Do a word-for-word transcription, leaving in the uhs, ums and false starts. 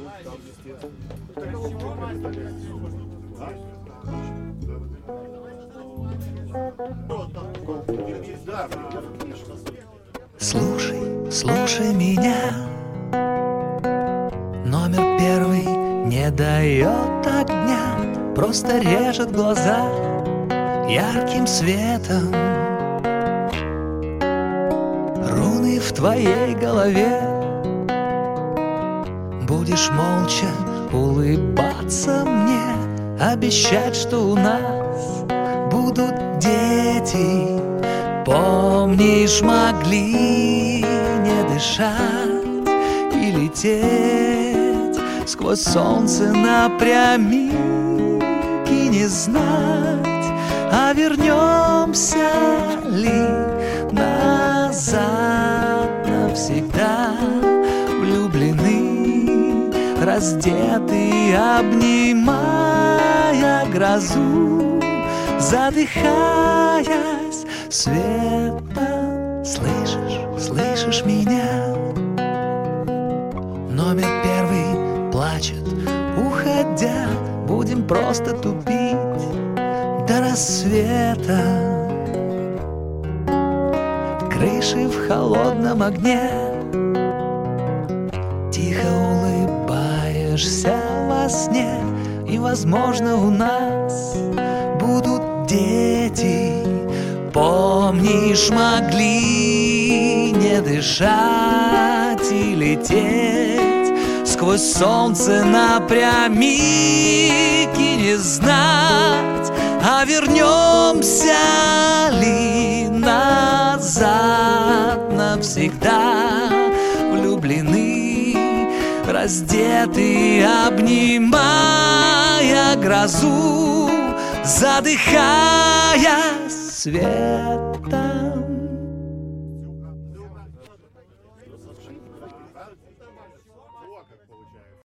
Слушай, слушай меня. Номер первый не дает огня, просто режет глаза ярким светом. Руны в твоей голове. Будешь молча улыбаться мне, обещать, что у нас будут дети. Помнишь, могли не дышать и лететь сквозь солнце напрямик и не знать, а вернемся ли назад навсегда. Влюблены, раздеты, обнимая грозу, задыхаясь света. Слышишь, слышишь меня? Номер первый плачет, уходя. Будем просто тупить до рассвета. Крыши в холодном огне. Тихо улыбаешься во сне, и, возможно, у нас будут дети. Помнишь, могли не дышать и лететь сквозь солнце напрямик и не знать, а вернемся ли назад навсегда. Влюблены, раздеты, обнимая грозу, задыхаясь света.